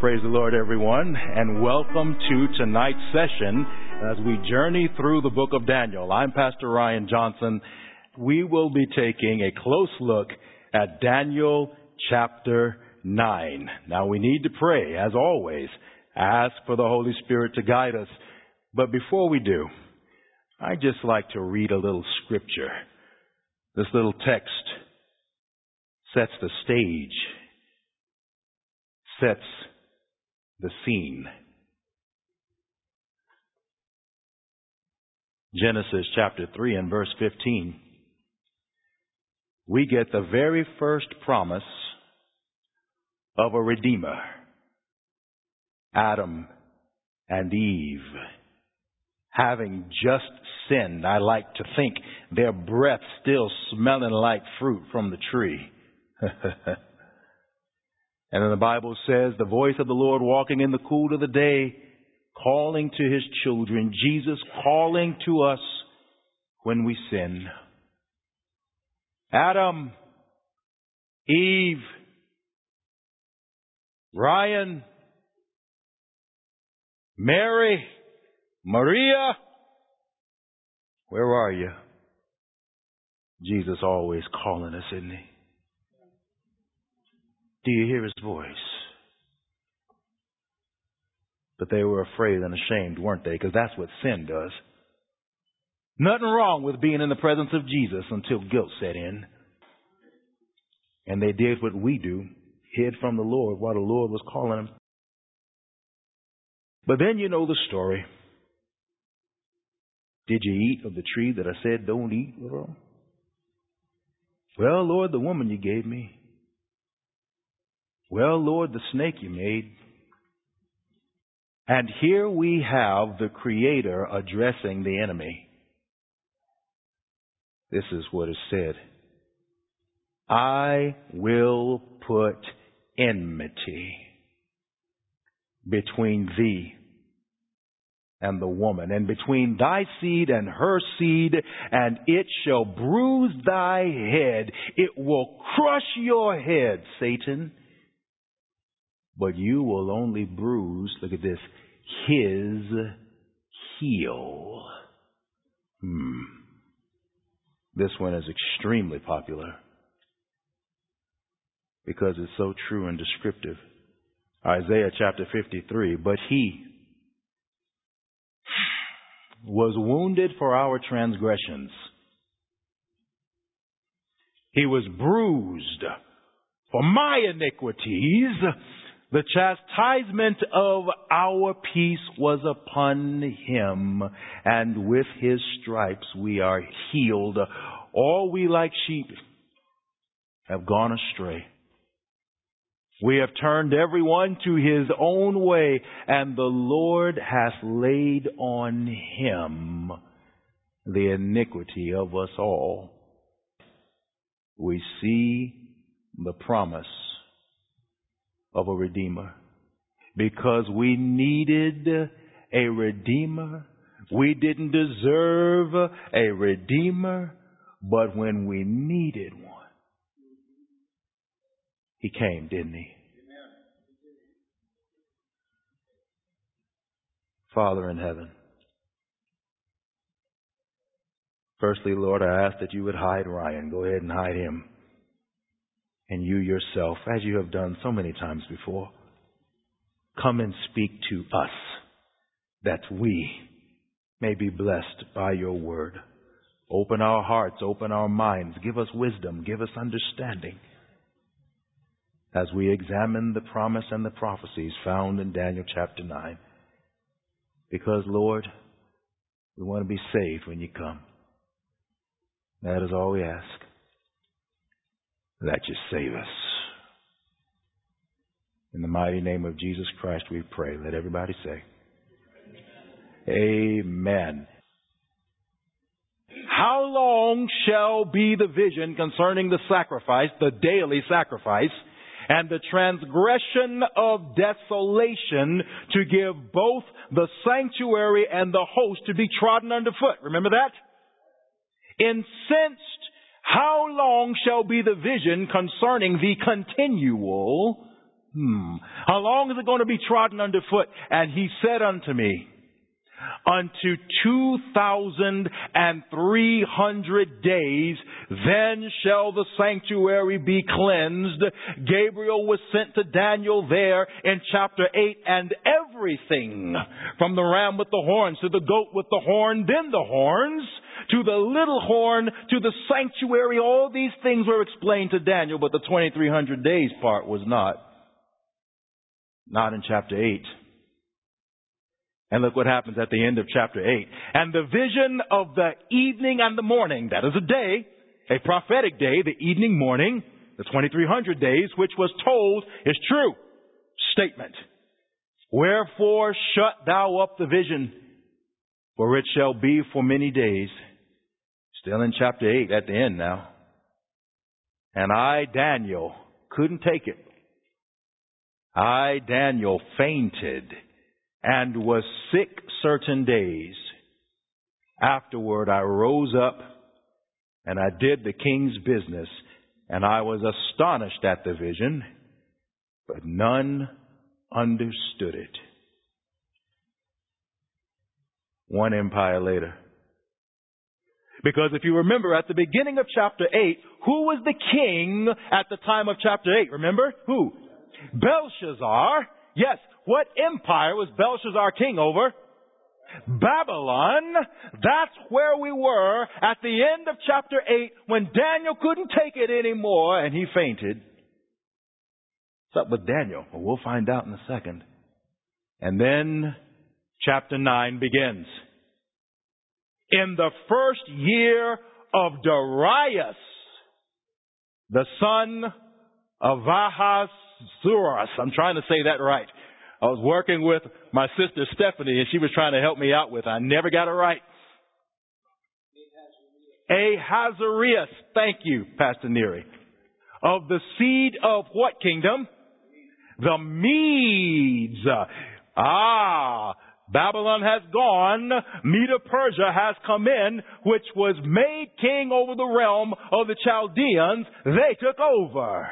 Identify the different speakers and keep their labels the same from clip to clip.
Speaker 1: Praise the Lord, everyone, and welcome to tonight's session as we journey through the book of Daniel. I'm Pastor Ryan Johnson. We will be taking a close look at Daniel chapter 9. Now, we need to pray, as always, ask for the Holy Spirit to guide us. But before we do, I'd just like to read a little scripture. This little text sets the stage, sets the scene. Genesis chapter 3 and verse 15. We get the very first promise of a Redeemer. Adam and Eve, having just sinned, I like to think their breath still smelling like fruit from the tree. And then the Bible says, the voice of the Lord walking in the cool of the day, calling to his children, Jesus calling to us when we sin. Adam, Eve, Ryan, Mary, Maria, where are you? Jesus always calling us, isn't he? Do you hear his voice? But they were afraid and ashamed, weren't they? Because that's what sin does. Nothing wrong with being in the presence of Jesus until guilt set in. And they did what we do, hid from the Lord while the Lord was calling them. But then you know the story. Did you eat of the tree that I said don't eat? Well, Lord, the woman you gave me. Well, Lord, the snake you made. And here we have the Creator addressing the enemy. This is what is said. I will put enmity between thee and the woman, and between thy seed and her seed, and it shall bruise thy head. It will crush your head, Satan. But you will only bruise, look at this, his heel. This one is extremely popular because it's so true and descriptive. Isaiah chapter 53, but he was wounded for our transgressions. He was bruised for my iniquities. The chastisement of our peace was upon him, and with his stripes we are healed. All we like sheep have gone astray. We have turned everyone to his own way, and the Lord hath laid on him the iniquity of us all. We see the promise of a Redeemer. Because we needed a Redeemer. We didn't deserve a Redeemer, but when we needed one, he came, didn't he? Father in heaven, firstly, Lord, I ask that you would hide Ryan. Go ahead and hide him. And you yourself, as you have done so many times before, come and speak to us that we may be blessed by your word. Open our hearts, open our minds, give us wisdom, give us understanding as we examine the promise and the prophecies found in Daniel chapter 9. Because, Lord, we want to be saved when you come. That is all we ask. That you save us. In the mighty name of Jesus Christ we pray. Let everybody say, Amen. How long shall be the vision concerning the sacrifice, the daily sacrifice, and the transgression of desolation to give both the sanctuary and the host to be trodden underfoot? Remember that? Incensed, how long shall be the vision concerning the continual How long is it going to be trodden underfoot? And he said unto me, unto 2,300 days, then shall the sanctuary be cleansed. Gabriel was sent to Daniel there in chapter 8, and everything from the ram with the horns to the goat with the horn, then the horns, to the little horn, to the sanctuary, all these things were explained to Daniel, but the 2,300 days part was not. Not in chapter 8. And look what happens at the end of chapter 8. And the vision of the evening and the morning, that is a day, a prophetic day, the evening, morning, the 2,300 days, which was told, is true. Statement. Wherefore shut thou up the vision, for it shall be for many days. Still in chapter 8 at the end now. And I, Daniel, couldn't take it. I, Daniel, fainted and was sick certain days. Afterward, I rose up and I did the king's business, and I was astonished at the vision, but none understood it. One empire later. Because if you remember at the beginning of chapter 8, who was the king at the time of chapter 8? Remember? Who? Belshazzar. Yes. What empire was Belshazzar king over? Babylon. That's where we were at the end of chapter 8 when Daniel couldn't take it anymore and he fainted. What's up with Daniel? Well, we'll find out in a second. And then chapter 9 begins. In the first year of Darius, the son of Ahasuerus. I'm trying to say that right. I was working with my sister Stephanie, and she was trying to help me out with it. I never got it right. Ahasuerus. Thank you, Pastor Neary. Of the seed of what kingdom? The Medes. Babylon has gone. Medo-Persia has come in, which was made king over the realm of the Chaldeans. They took over.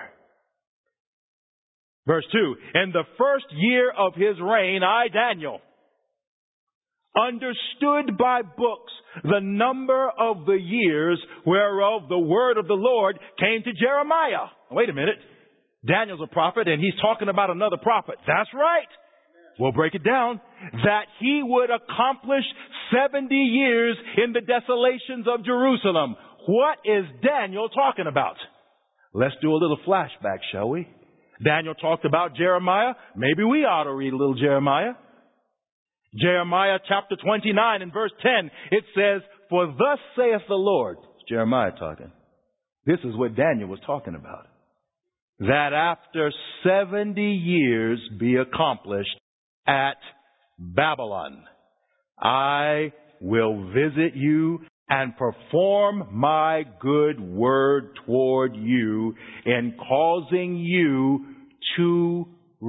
Speaker 1: Verse 2, in the first year of his reign, I, Daniel, understood by books the number of the years whereof the word of the Lord came to Jeremiah. Wait a minute. Daniel's a prophet and he's talking about another prophet. That's right. We'll break it down. That he would accomplish 70 years in the desolations of Jerusalem. What is Daniel talking about? Let's do a little flashback, shall we? Daniel talked about Jeremiah. Maybe we ought to read a little Jeremiah. Jeremiah chapter 29 and verse 10. It says, for thus saith the Lord. It's Jeremiah talking. This is what Daniel was talking about. That after 70 years be accomplished at Babylon, I will visit you and perform my good word toward you in causing you to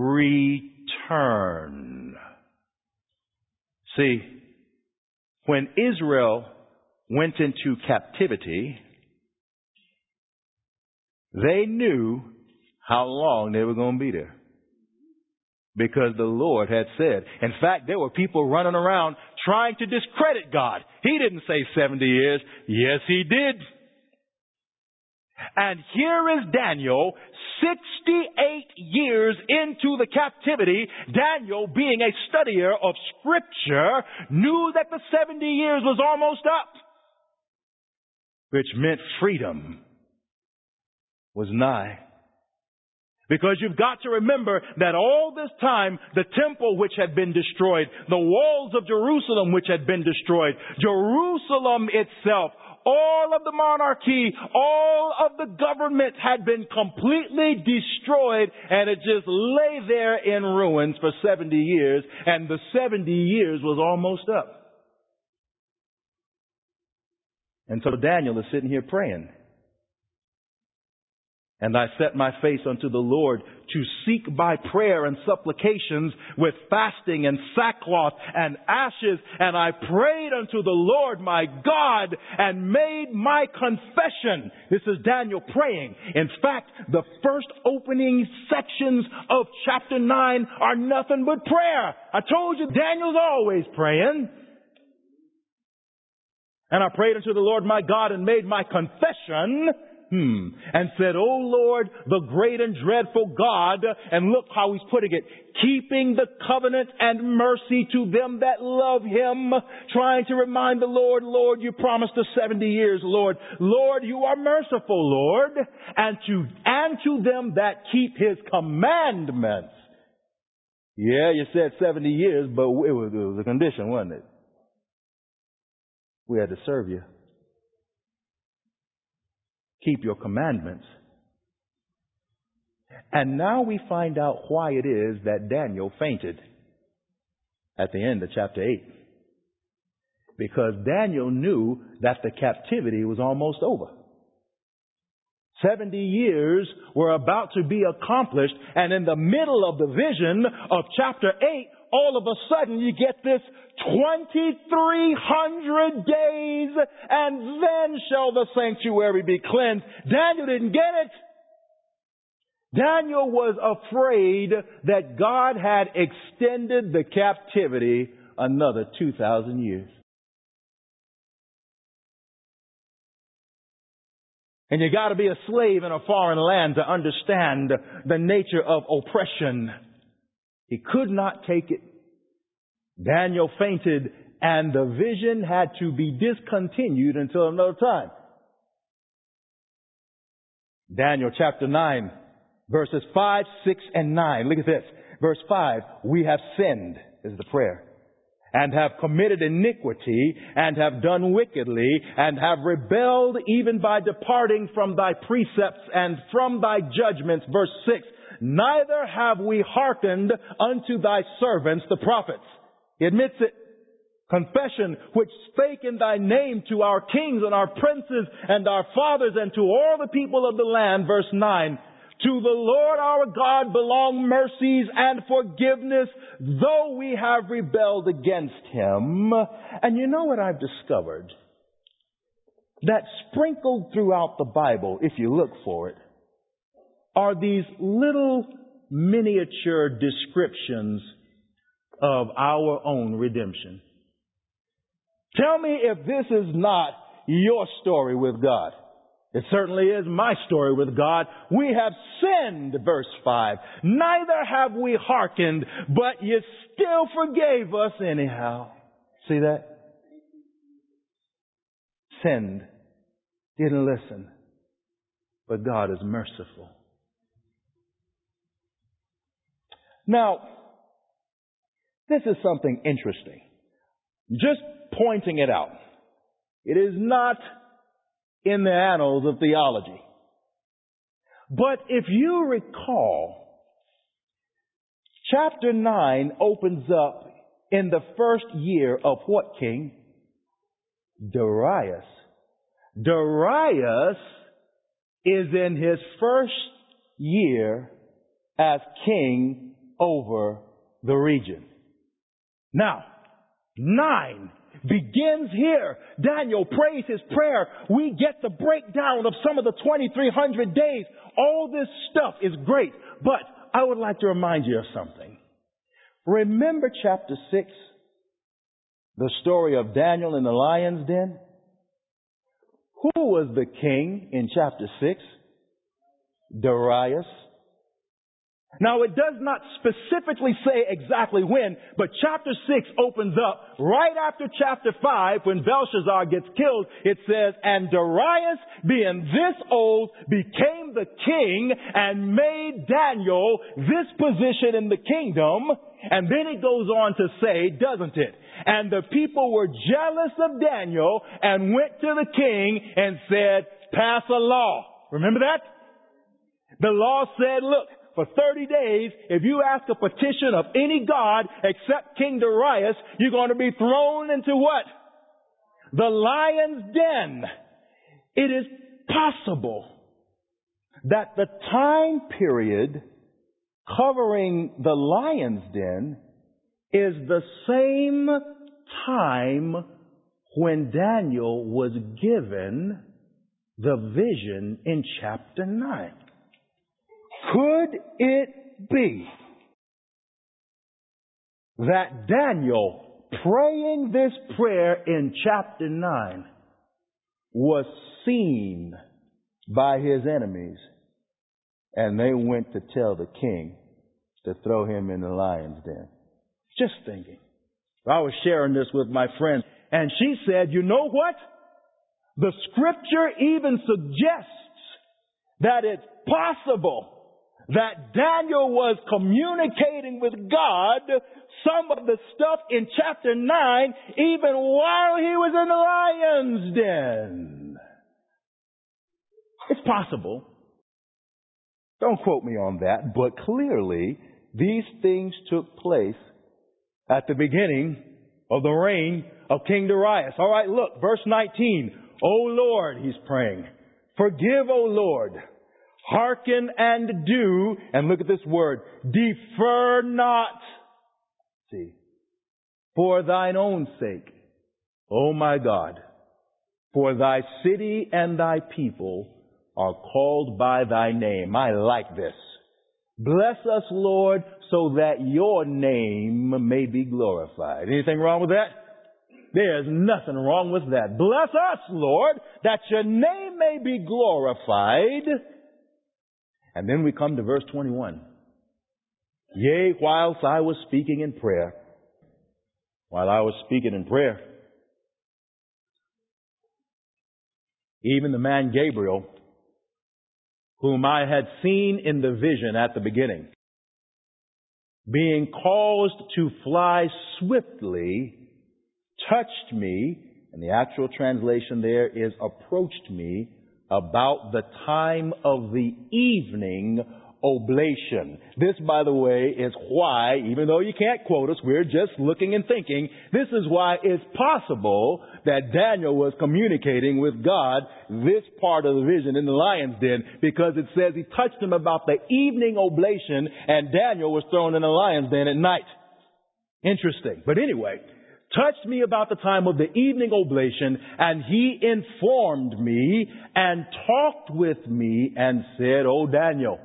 Speaker 1: return. See, when Israel went into captivity, they knew how long they were going to be there. Because the Lord had said. In fact, there were people running around trying to discredit God. He didn't say 70 years. Yes, he did. And here is Daniel, 68 years into the captivity. Daniel, being a studier of Scripture, knew that the 70 years was almost up. Which meant freedom was nigh. Because you've got to remember that all this time, the temple which had been destroyed, the walls of Jerusalem which had been destroyed, Jerusalem itself, all of the monarchy, all of the government had been completely destroyed, and it just lay there in ruins for 70 years, and the 70 years was almost up. And so Daniel is sitting here praying. And I set my face unto the Lord to seek by prayer and supplications with fasting and sackcloth and ashes. And I prayed unto the Lord my God and made my confession. This is Daniel praying. In fact, the first opening sections of chapter 9 are nothing but prayer. I told you Daniel's always praying. And I prayed unto the Lord my God and made my confession. And said, O Lord, the great and dreadful God, and look how he's putting it, keeping the covenant and mercy to them that love him, trying to remind the Lord, Lord, you promised us 70 years, Lord. Lord, you are merciful, Lord, and to them that keep his commandments. Yeah, you said 70 years, but it was a condition, wasn't it? We had to serve you. Keep your commandments. And now we find out why it is that Daniel fainted at the end of chapter 8. Because Daniel knew that the captivity was almost over. 70 years were about to be accomplished, and in the middle of the vision of chapter 8, all of a sudden you get this 2,300 days, and then shall the sanctuary be cleansed. Daniel didn't get it. Daniel was afraid that God had extended the captivity another 2,000 years. And you got to be a slave in a foreign land to understand the nature of oppression. He could not take it. Daniel fainted, and the vision had to be discontinued until another time. Daniel chapter 9, verses 5, 6, and 9. Look at this. Verse 5, we have sinned, is the prayer, and have committed iniquity, and have done wickedly, and have rebelled even by departing from thy precepts and from thy judgments. Verse 6, neither have we hearkened unto thy servants, the prophets. He admits it. Confession, which spake in thy name to our kings and our princes and our fathers and to all the people of the land. Verse 9, to the Lord our God belong mercies and forgiveness, though we have rebelled against him. And you know what I've discovered? That sprinkled throughout the Bible, if you look for it, are these little miniature descriptions of our own redemption. Tell me if this is not your story with God. It certainly is my story with God. We have sinned, verse 5. Neither have we hearkened, but you still forgave us anyhow. See that? Sinned. Didn't listen. But God is merciful. Now, this is something interesting. Just pointing it out. It is not in the annals of theology. But if you recall, chapter 9 opens up in the first year of what king? Darius. Darius is in his first year as king over the region. Now, 9 begins here. Daniel prays his prayer. We get the breakdown of some of the 2,300 days. All this stuff is great. But I would like to remind you of something. Remember chapter 6? The story of Daniel in the lion's den? Who was the king in chapter 6? Darius. Now, it does not specifically say exactly when, but chapter 6 opens up right after chapter 5 when Belshazzar gets killed. It says, and Darius, being this old, became the king and made Daniel this position in the kingdom. And then it goes on to say, doesn't it? And the people were jealous of Daniel and went to the king and said, pass a law. Remember that? The law said, look, for 30 days, if you ask a petition of any god except King Darius, you're going to be thrown into what? The lion's den. It is possible that the time period covering the lion's den is the same time when Daniel was given the vision in chapter 9. Could it be that Daniel, praying this prayer in chapter 9, was seen by his enemies, and they went to tell the king to throw him in the lion's den? Just thinking. I was sharing this with my friend, and she said, you know what? The scripture even suggests that it's possible that Daniel was communicating with God some of the stuff in chapter 9 even while he was in the lion's den. It's possible. Don't quote me on that, but clearly these things took place at the beginning of the reign of King Darius. All right, look, verse 19. O Lord, he's praying, forgive, O Lord, hearken and do, and look at this word, defer not. See, for thine own sake, O my God, for thy city and thy people are called by thy name. I like this. Bless us, Lord, so that your name may be glorified. Anything wrong with that? There's nothing wrong with that. Bless us, Lord, that your name may be glorified. And then we come to verse 21. Yea, whilst I was speaking in prayer, even the man Gabriel, whom I had seen in the vision at the beginning, being caused to fly swiftly, touched me, and the actual translation there is approached me about the time of the evening oblation. This, by the way, is why, even though you can't quote us, we're just looking and thinking, this is why it's possible that Daniel was communicating with God this part of the vision in the lion's den, because it says he touched him about the evening oblation, and Daniel was thrown in the lion's den at night. Interesting. But anyway, touched me about the time of the evening oblation, and he informed me and talked with me and said, O Daniel,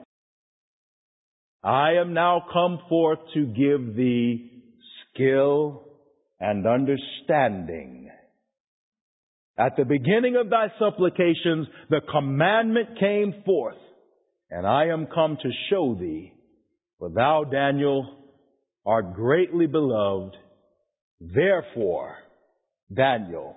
Speaker 1: I am now come forth to give thee skill and understanding. At the beginning of thy supplications, the commandment came forth, and I am come to show thee, for thou, Daniel, art greatly beloved. Therefore, Daniel,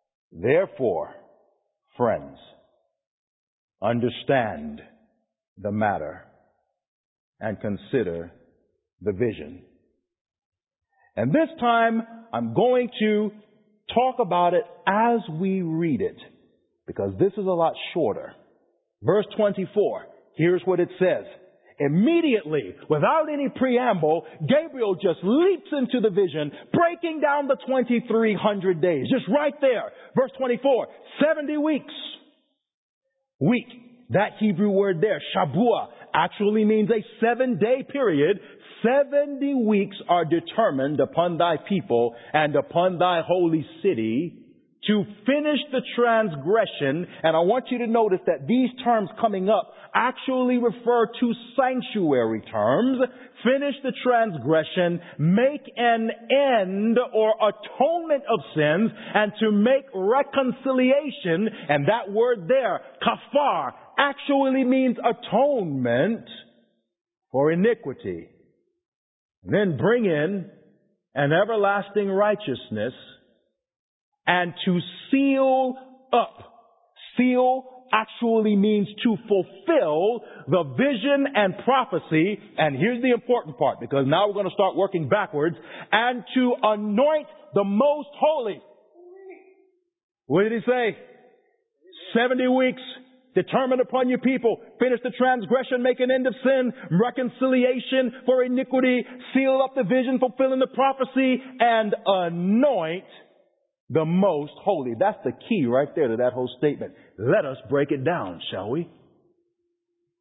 Speaker 1: friends, understand the matter and consider the vision. And this time, I'm going to talk about it as we read it, because this is a lot shorter. Verse 24, here's what it says. Immediately, without any preamble, Gabriel just leaps into the vision, breaking down the 2,300 days. Just right there. Verse 24, 70 weeks. Week, that Hebrew word there, Shabuah, actually means a 7-day period. 70 weeks are determined upon thy people and upon thy holy city to finish the transgression. And I want you to notice that these terms coming up actually refer to sanctuary terms. Finish the transgression, make an end or atonement of sins, and to make reconciliation. And that word there, kafar, actually means atonement for iniquity. And then bring in an everlasting righteousness, and to seal up. Seal actually means to fulfill the vision and prophecy. And here's the important part, because now we're going to start working backwards. And to anoint the most holy. What did he say? 70 weeks. Determine upon your people. Finish the transgression. Make an end of sin. Reconciliation for iniquity. Seal up the vision. Fulfilling the prophecy. And anoint the most holy. That's the key right there to that whole statement. Let us break it down, shall we?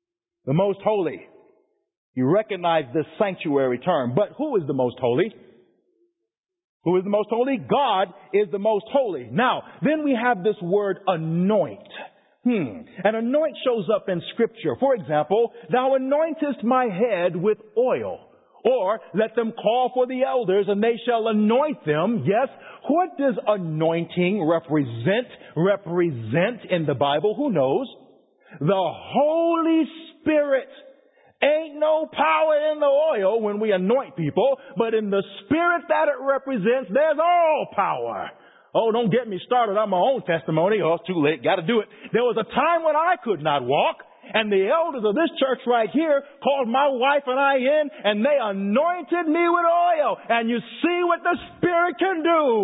Speaker 1: The most holy. You recognize this sanctuary term. But who is the most holy? Who is the most holy? God is the most holy. Now, then we have this word anoint. And anoint shows up in Scripture. For example, thou anointest my head with oil. Or, let them call for the elders and they shall anoint them. Yes. What does anointing represent in the Bible? Who knows? The Holy Spirit. Ain't no power in the oil when we anoint people, but in the Spirit that it represents, there's all power. Oh, don't get me started on my own testimony. Oh, it's too late. Got to do it. There was a time when I could not walk, and the elders of this church right here called my wife and I in, and they anointed me with oil. And you see what the Spirit can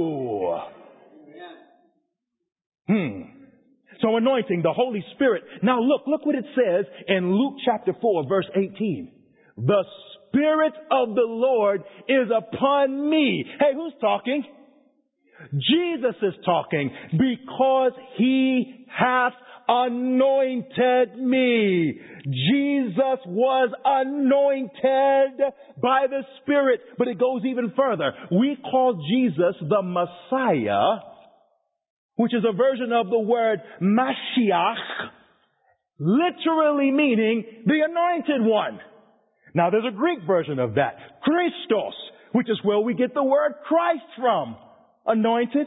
Speaker 1: do. So anointing, the Holy Spirit. Now look what it says in Luke chapter 4, verse 18. The Spirit of the Lord is upon me. Hey, who's talking? Jesus is talking, because He hath anointed me. Jesus was anointed by the Spirit. But it goes even further. We call Jesus the Messiah, which is a version of the word Mashiach, literally meaning the anointed one. Now there's a Greek version of that, Christos, which is where we get the word Christ from. Anointed.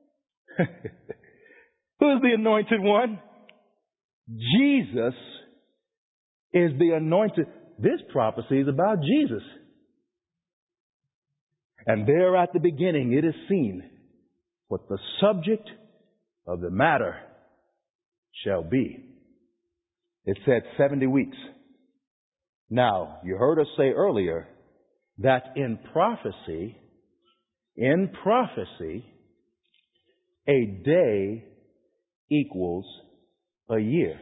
Speaker 1: Who's the anointed one? Jesus is the anointed. This prophecy is about Jesus. And there at the beginning it is seen what the subject of the matter shall be. It said 70 weeks. Now, you heard us say earlier that in prophecy, a day equals a year.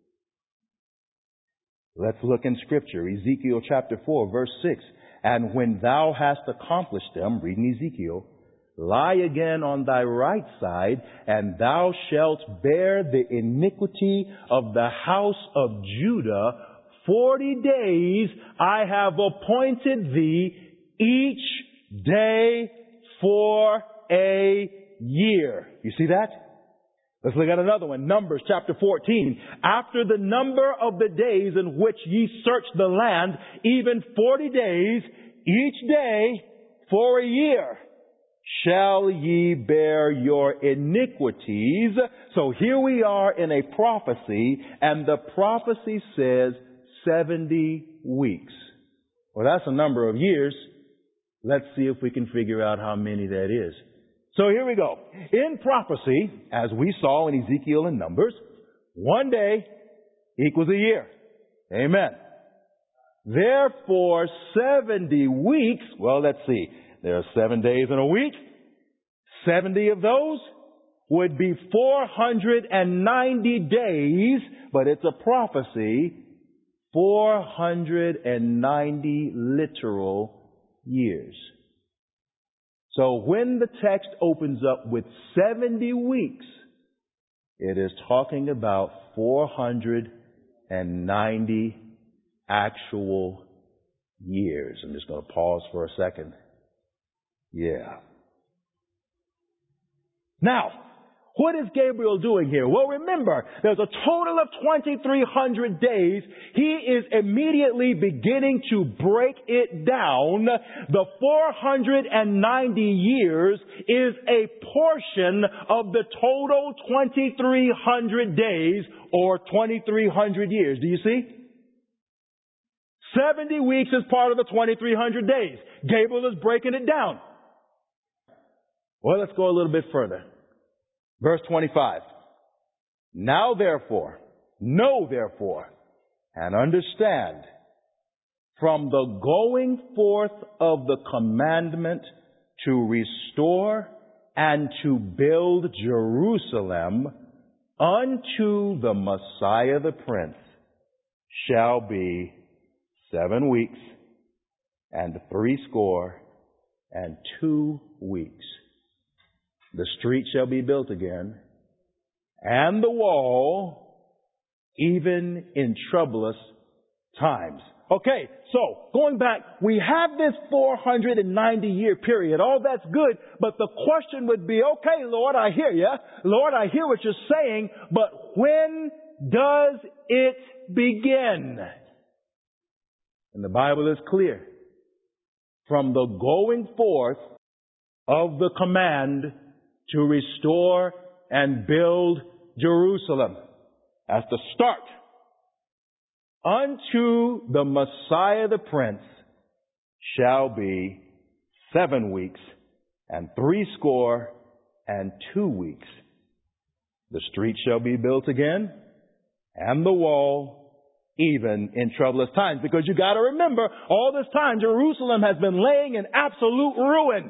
Speaker 1: Let's look in Scripture. Ezekiel chapter 4, verse 6. And when thou hast accomplished them, reading Ezekiel, lie again on thy right side, and thou shalt bear the iniquity of the house of Judah 40 days. I have appointed thee each day for a year. You see that? Let's look at another one. Numbers chapter 14. After the number of the days in which ye search the land, even 40 days, each day for a year, shall ye bear your iniquities. So here we are in a prophecy, and the prophecy says 70 weeks. Well, that's a number of years. Let's see if we can figure out how many that is. So here we go. In prophecy, as we saw in Ezekiel and Numbers, one day equals a year. Amen. Therefore, 70 weeks, well, let's see. There are 7 days in a week. 70 of those would be 490 days, but it's a prophecy, 490 literal years. So when the text opens up with 70 weeks, it is talking about 490 actual years. I'm just going to pause for a second. Yeah. Now, what is Gabriel doing here? Well, remember, there's a total of 2,300 days. He is immediately beginning to break it down. The 490 years is a portion of the total 2,300 days, or 2,300 years. Do you see? 70 weeks is part of the 2,300 days. Gabriel is breaking it down. Well, let's go a little bit further. Verse 25. Now therefore, know therefore, and understand, from the going forth of the commandment to restore and to build Jerusalem unto the Messiah the Prince shall be 7 weeks and 62 weeks. The street shall be built again, and the wall, even in troublous times. Okay, so going back, we have this 490-year period. All that's good, but the question would be, okay, Lord, I hear you. Lord, I hear what you're saying, but when does it begin? And the Bible is clear. From the going forth of the command to restore and build Jerusalem. That's the start. Unto the Messiah the Prince shall be 7 weeks and 62 weeks. The street shall be built again, and the wall, even in troublous times. Because you got to remember, all this time Jerusalem has been laying in absolute ruin.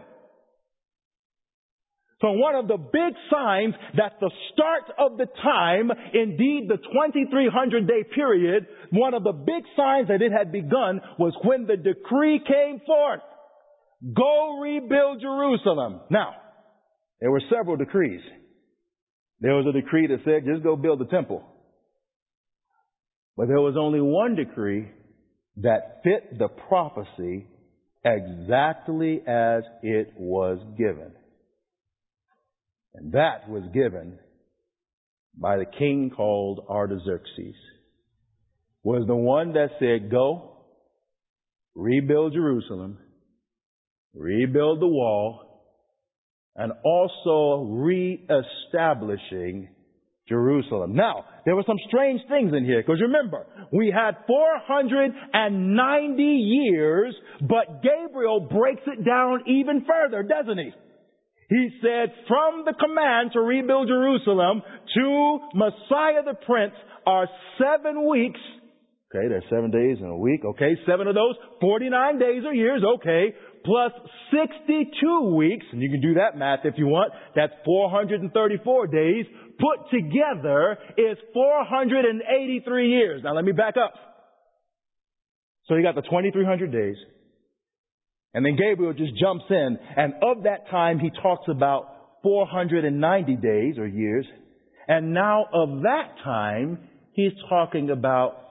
Speaker 1: So one of the big signs that the start of the time, indeed the 2300-day period, one of the big signs that it had begun was when the decree came forth. Go rebuild Jerusalem. Now, there were several decrees. There was a decree that said, just go build the temple. But there was only one decree that fit the prophecy exactly as it was given. And that was given by the king called Artaxerxes. Was the one that said, go, rebuild Jerusalem, rebuild the wall, and also reestablishing Jerusalem. Now, there were some strange things in here, because remember, we had 490 years, but Gabriel breaks it down even further, doesn't he? He said, from the command to rebuild Jerusalem to Messiah the Prince are 7 weeks. Okay, there's 7 days in a week. Okay, 7 of those, 49 days or years. Okay, plus 62 weeks. And you can do that math if you want. That's 434 days. Put together is 483 years. Now let me back up. So you got the 2300 days. And then Gabriel just jumps in, and of that time he talks about 490 days or years. And now of that time, he's talking about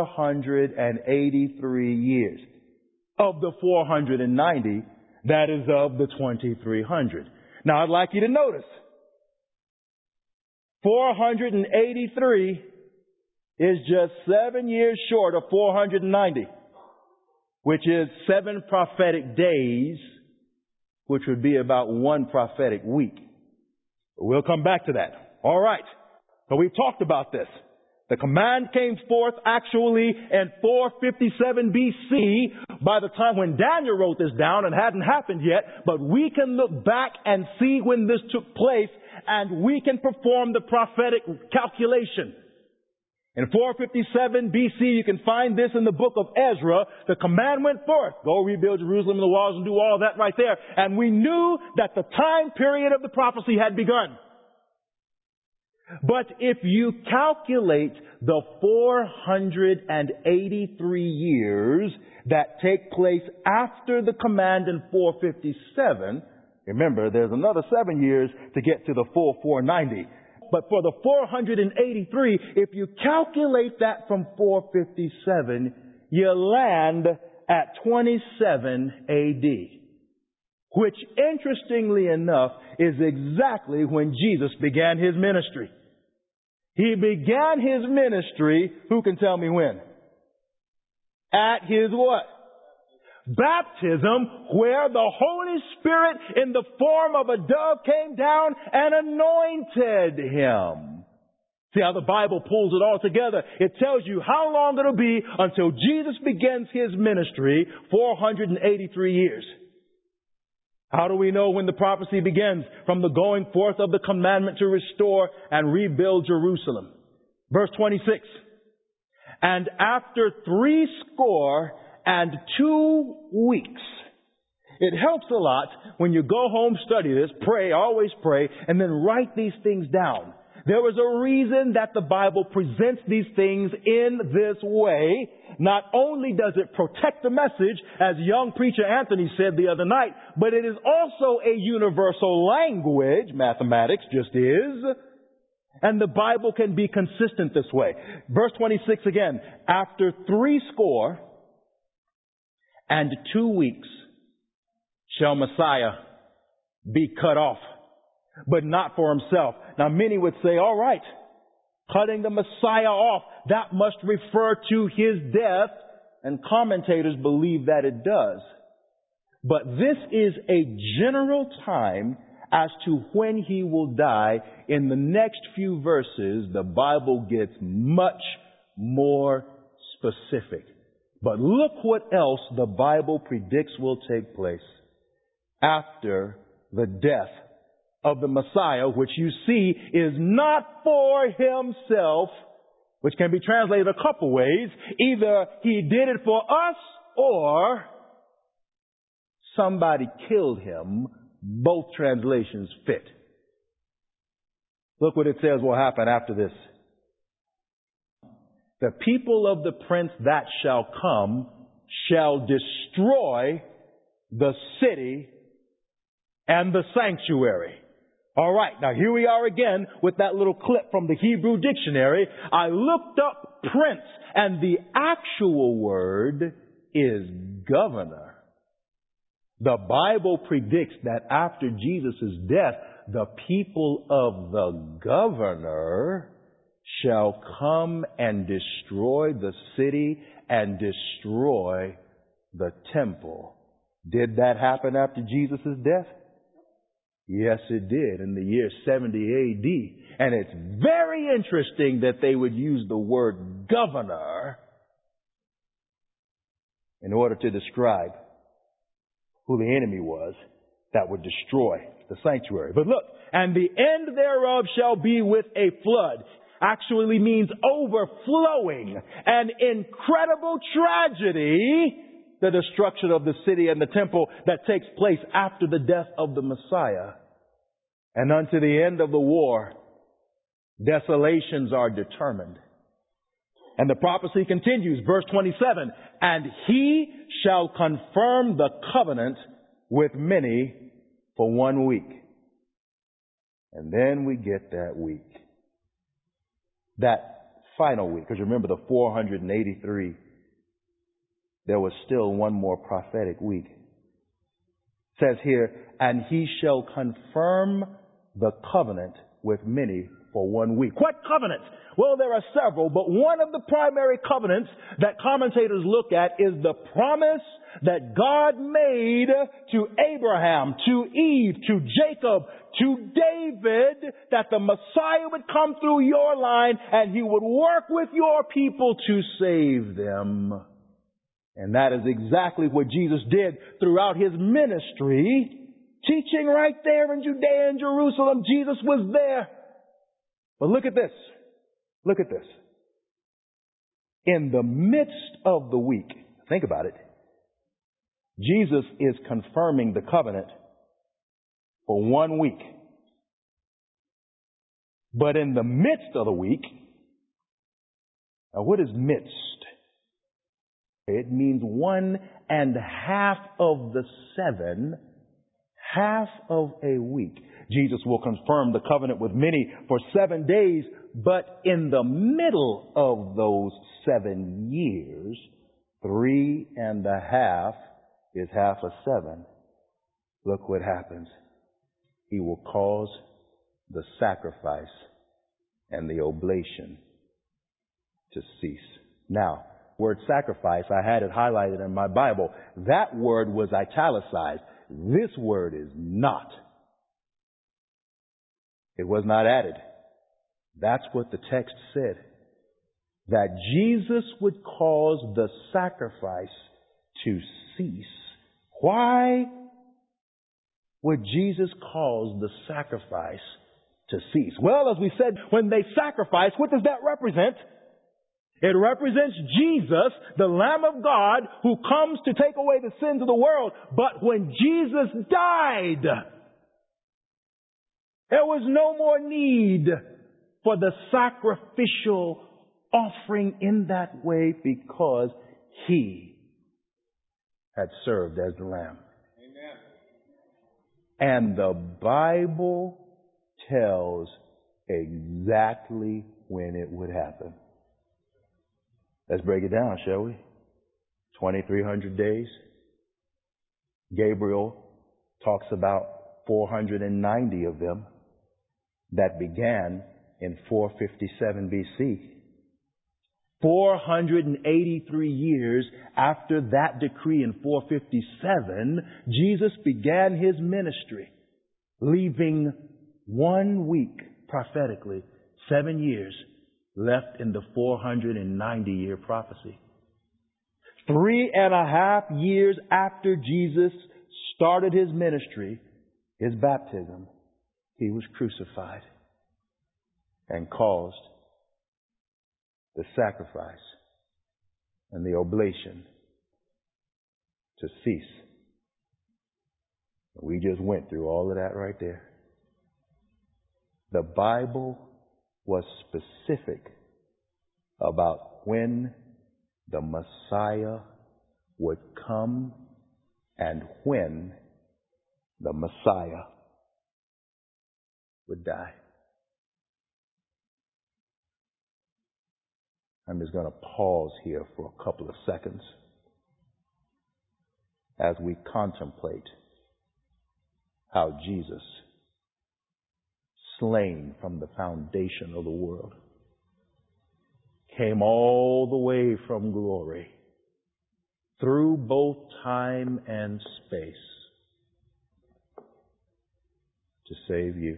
Speaker 1: 483 years. Of the 490, that is of the 2300. Now I'd like you to notice, 483 is just 7 years short of 490. Which is 7 prophetic days, which would be about 1 prophetic week. We'll come back to that. All right. So we've talked about this. The command came forth actually in 457 BC by the time when Daniel wrote this down. It hadn't happened yet, but we can look back and see when this took place, and we can perform the prophetic calculation. In 457 BC, you can find this in the book of Ezra. The command went forth, go rebuild Jerusalem and the walls and do all that right there. And we knew that the time period of the prophecy had begun. But if you calculate the 483 years that take place after the command in 457, remember there's another 7 years to get to the full 490. But for the 483, if you calculate that from 457, you land at 27 AD. Which, interestingly enough, is exactly when Jesus began his ministry. He began his ministry, who can tell me when? At his what? Baptism, where the Holy Spirit in the form of a dove came down and anointed him. See how the Bible pulls it all together. It tells you how long it'll be until Jesus begins his ministry, 483 years. How do we know when the prophecy begins? From the going forth of the commandment to restore and rebuild Jerusalem. Verse 26. And after 62 weeks. It helps a lot when you go home, study this, pray, always pray, and then write these things down. There was a reason that the Bible presents these things in this way. Not only does it protect the message, as young preacher Anthony said the other night, but it is also a universal language, mathematics just is. And the Bible can be consistent this way. Verse 26 again. After 62 weeks shall Messiah be cut off, but not for himself. Now many would say, all right, cutting the Messiah off, that must refer to his death. And commentators believe that it does. But this is a general time as to when he will die. In the next few verses, the Bible gets much more specific. But look what else the Bible predicts will take place after the death of the Messiah, which you see is not for himself, which can be translated a couple ways. Either he did it for us or somebody killed him. Both translations fit. Look what it says will happen after this. The people of the prince that shall come shall destroy the city and the sanctuary. All right, now here we are again with that little clip from the Hebrew dictionary. I looked up prince, and the actual word is governor. The Bible predicts that after Jesus' death, the people of the governor shall come and destroy the city and destroy the temple. Did that happen after Jesus' death? Yes, it did, in the year 70 A.D. And it's very interesting that they would use the word governor in order to describe who the enemy was that would destroy the sanctuary. But look, and the end thereof shall be with a flood. Actually means overflowing. An incredible tragedy, the destruction of the city and the temple that takes place after the death of the Messiah. And unto the end of the war, desolations are determined. And the prophecy continues, verse 27, and he shall confirm the covenant with many for 1 week. And then we get that week. That final week. Because remember the 483, there was still one more prophetic week. It says here, and he shall confirm the covenant with many for 1 week. What covenant? Well, there are several, but one of the primary covenants that commentators look at is the promise that God made to Abraham, to Eve, to Jacob, to David, that the Messiah would come through your line and he would work with your people to save them. And that is exactly what Jesus did throughout his ministry. Teaching right there in Judea and Jerusalem, Jesus was there. But look at this. Look at this. In the midst of the week, think about it, Jesus is confirming the covenant for 1 week. But in the midst of the week, now what is midst? It means 1.5 of the 7, half of a week. Jesus will confirm the covenant with many for 7 days, but in the middle of those 7 years, 3.5 is half of 7. Look what happens. He will cause the sacrifice and the oblation to cease. Now, word sacrifice, I had it highlighted in my Bible. That word was italicized. This word is not. It was not added. That's what the text said. That Jesus would cause the sacrifice to cease. Why would Jesus cause the sacrifice to cease? Well, as we said, when they sacrifice, what does that represent? It represents Jesus, the Lamb of God, who comes to take away the sins of the world. But when Jesus died, there was no more need for the sacrificial offering in that way because he had served as the Lamb. Amen. And the Bible tells exactly when it would happen. Let's break it down, shall we? 2,300 days. Gabriel talks about 490 of them that began in 457 BC. 483 years after that decree in 457, Jesus began his ministry, leaving 1 week prophetically, 7 years left in the 490-year prophecy. 3.5 years after Jesus started his ministry, his baptism, he was crucified and caused the sacrifice and the oblation to cease. We just went through all of that right there. The Bible was specific about when the Messiah would come and when the Messiah would die. I'm just going to pause here for a couple of seconds as we contemplate how Jesus, slain from the foundation of the world, came all the way from glory through both time and space to save you.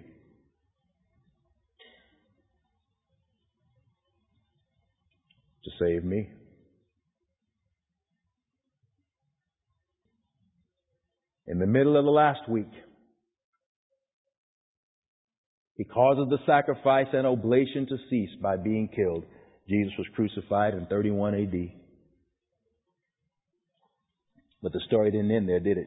Speaker 1: To save me. In the middle of the last week, he causes the sacrifice and oblation to cease by being killed. Jesus was crucified in 31 AD. But the story didn't end there, did it?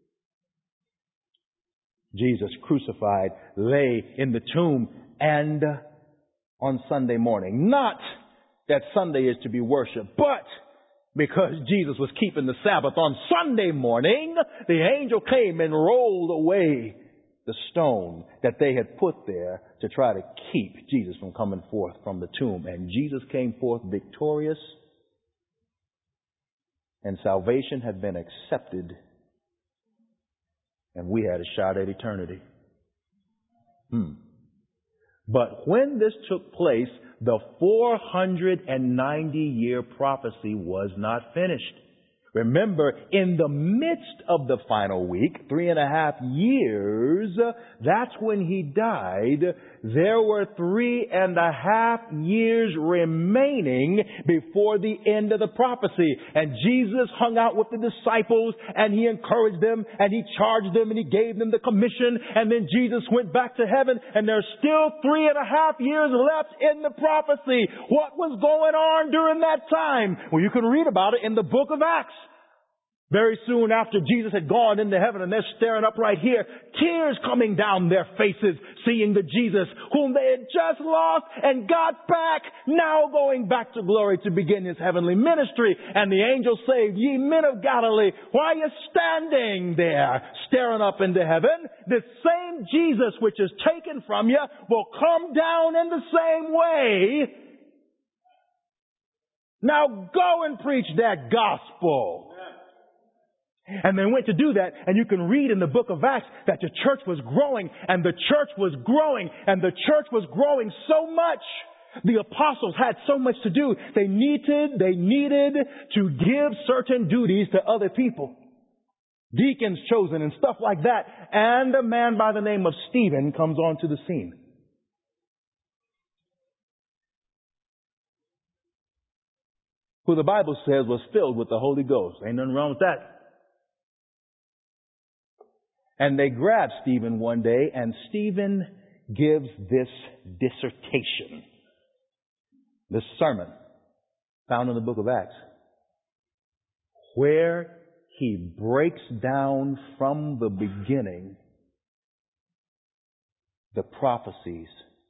Speaker 1: Jesus crucified lay in the tomb, and on Sunday morning, not that Sunday is to be worshiped, but because Jesus was keeping the Sabbath on Sunday morning, the angel came and rolled away the stone that they had put there to try to keep Jesus from coming forth from the tomb. And Jesus came forth victorious, and salvation had been accepted, and we had a shot at eternity. But when this took place, the 490-year prophecy was not finished. Remember, in the midst of the final week, 3.5 years, that's when he died. There were 3.5 years remaining before the end of the prophecy. And Jesus hung out with the disciples, and he encouraged them, and he charged them, and he gave them the commission. And then Jesus went back to heaven, and there's still 3.5 years left in the prophecy. What was going on during that time? Well, you can read about it in the book of Acts. Very soon after Jesus had gone into heaven, and they're staring up right here, tears coming down their faces, seeing the Jesus whom they had just lost and got back, now going back to glory to begin his heavenly ministry. And the angel said, "Ye men of Galilee, why are you standing there staring up into heaven? The same Jesus which is taken from you will come down in the same way. Now go and preach that gospel." And they went to do that, and you can read in the book of Acts that the church was growing, and the church was growing, and the church was growing so much. The apostles had so much to do. They needed to give certain duties to other people. Deacons chosen and stuff like that. And a man by the name of Stephen comes onto the scene. Who the Bible says was filled with the Holy Ghost. Ain't nothing wrong with that. And they grabbed Stephen one day, and Stephen gives this dissertation, this sermon found in the book of Acts, where he breaks down from the beginning the prophecies,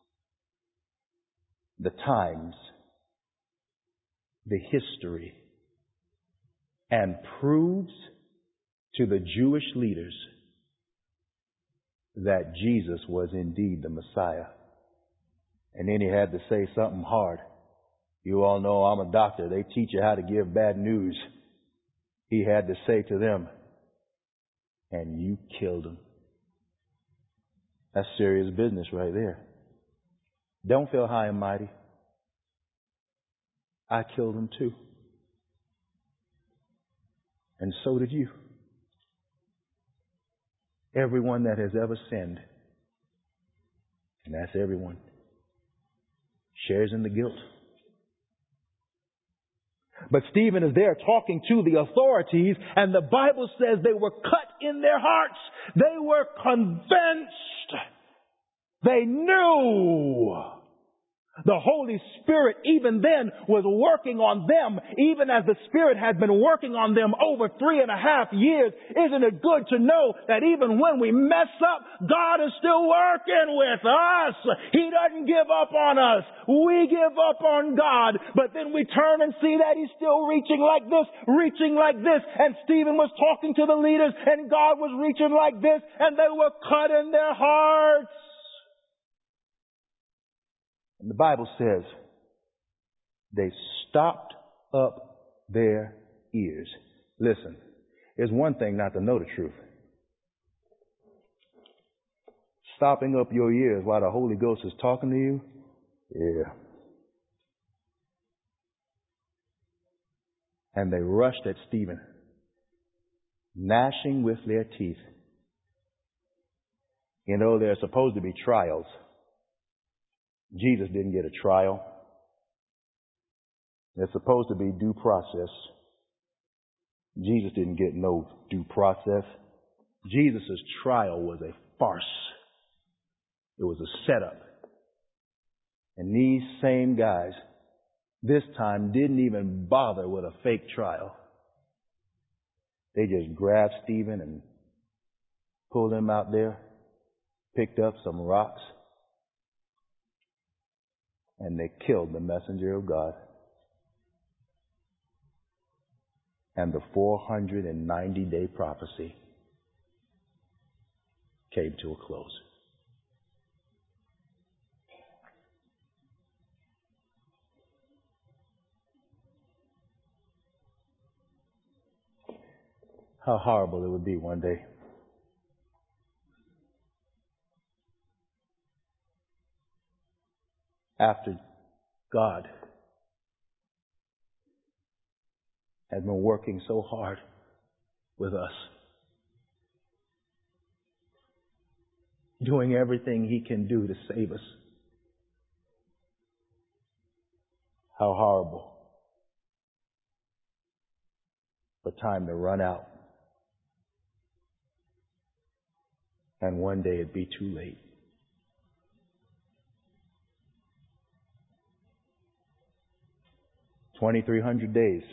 Speaker 1: the times, the history, and proves to the Jewish leaders that Jesus was indeed the Messiah. And then he had to say something hard. You all know I'm a doctor. They teach you how to give bad news. He had to say to them, and you killed him. That's serious business right there. Don't feel high and mighty. I killed him too. And so did you. Everyone that has ever sinned, and that's everyone, shares in the guilt. But Stephen is there talking to the authorities, and the Bible says they were cut in their hearts. They were convinced. They knew. The Holy Spirit even then was working on them, even as the Spirit had been working on them over 3.5 years. Isn't it good to know that even when we mess up, God is still working with us? He doesn't give up on us. We give up on God. But then we turn and see that He's still reaching like this. And Stephen was talking to the leaders, and God was reaching like this, and they were cut in their hearts. And the Bible says they stopped up their ears. Listen, it's one thing not to know the truth. Stopping up your ears while the Holy Ghost is talking to you? Yeah. And they rushed at Stephen, gnashing with their teeth. You know, there are supposed to be trials. Jesus didn't get a trial. There's supposed to be due process. Jesus didn't get no due process. Jesus' trial was a farce. It was a setup. And these same guys, this time, didn't even bother with a fake trial. They just grabbed Stephen and pulled him out there, picked up some rocks, and they killed the messenger of God. And the 490-day prophecy came to a close. How horrible it would be one day after God had been working so hard with us, doing everything He can do to save us. How horrible for time to run out, and one day it'd be too late. 2,300 days.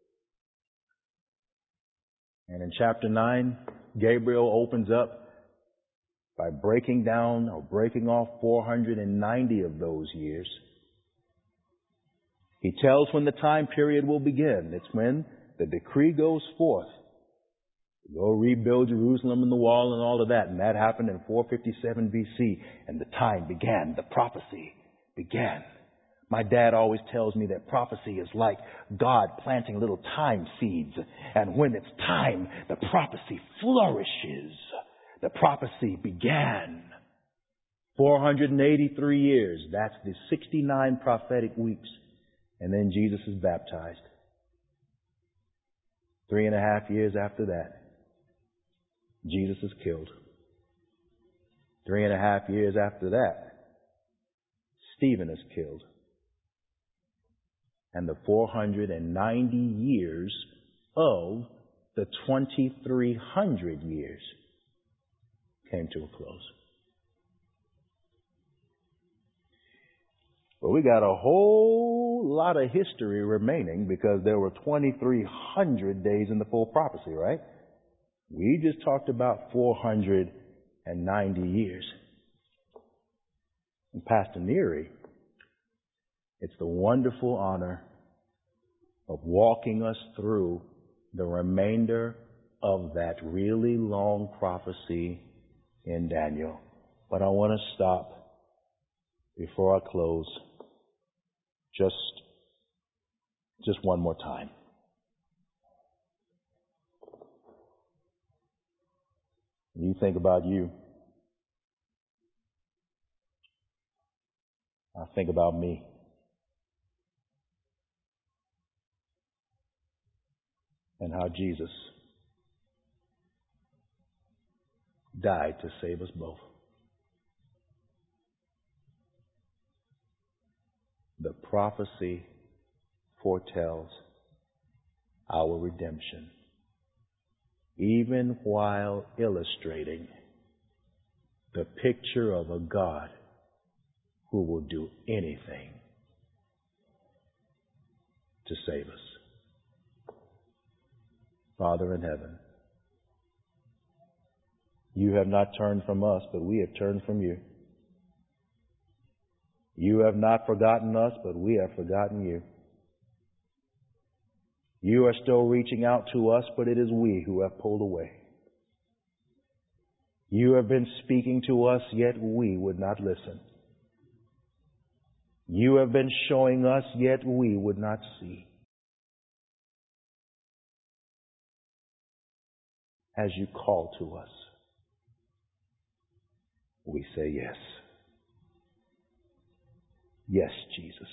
Speaker 1: And in chapter 9, Gabriel opens up by breaking down or breaking off 490 of those years. He tells when the time period will begin. It's when the decree goes forth. Go rebuild Jerusalem and the wall and all of that. And that happened in 457 BC. And the time began. The prophecy began. My dad always tells me that prophecy is like God planting little time seeds. And when it's time, the prophecy flourishes. The prophecy began. 483 years. That's the 69 prophetic weeks. And then Jesus is baptized. 3.5 years after that, Jesus is killed. 3.5 years after that, Stephen is killed. And the 490 years of the 2,300 years came to a close. But we got a whole lot of history remaining because there were 2,300 days in the full prophecy, right? We just talked about 490 years. And Pastor Neary, it's the wonderful honor of walking us through the remainder of that really long prophecy in Daniel. But I want to stop before I close, just one more time. When you think about you, I think about me. And how Jesus died to save us both. The prophecy foretells our redemption, even while illustrating the picture of a God who will do anything to save us. Father in heaven, you have not turned from us, but we have turned from you. You have not forgotten us, but we have forgotten you. You are still reaching out to us, but it is we who have pulled away. You have been speaking to us, yet we would not listen. You have been showing us, yet we would not see. As you call to us, we say yes. Yes, Jesus.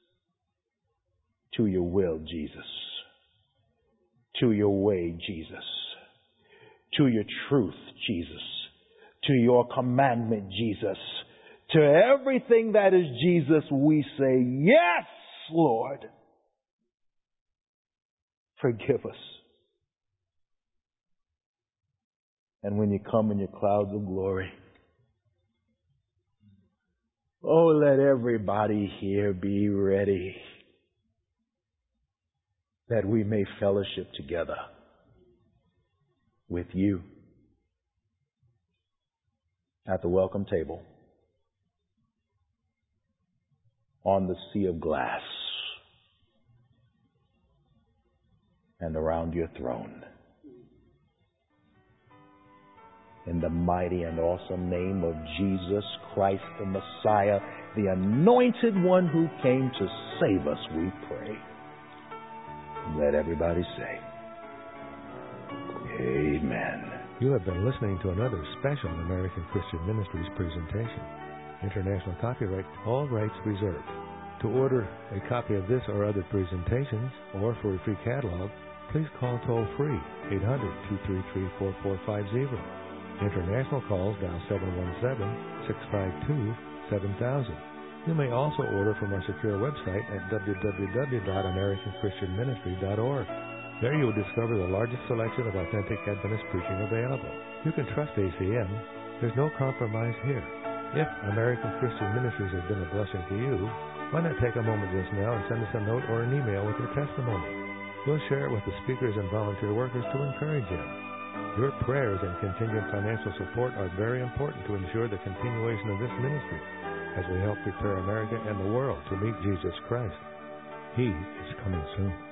Speaker 1: To your will, Jesus. To your way, Jesus. To your truth, Jesus. To your commandment, Jesus. To everything that is Jesus, we say, yes, Lord. Forgive us. And when you come in your clouds of glory, oh, let everybody here be ready that we may fellowship together with you at the welcome table on the sea of glass and around your throne. In the mighty and awesome name of Jesus Christ, the Messiah, the Anointed One who came to save us, we pray. Let everybody say, amen.
Speaker 2: You have been listening to another special American Christian Ministries presentation. International copyright, all rights reserved. To order a copy of this or other presentations, or for a free catalog, please call toll-free 800-233-4450. International calls dial 717-652-7000. You may also order from our secure website at www.americanchristianministry.org. There you will discover the largest selection of authentic Adventist preaching available. You can trust ACM. There's no compromise here. If American Christian Ministries has been a blessing to you, why not take a moment just now and send us a note or an email with your testimony? We'll share it with the speakers and volunteer workers to encourage you. Your prayers and continued financial support are very important to ensure the continuation of this ministry as we help prepare America and the world to meet Jesus Christ. He is coming soon.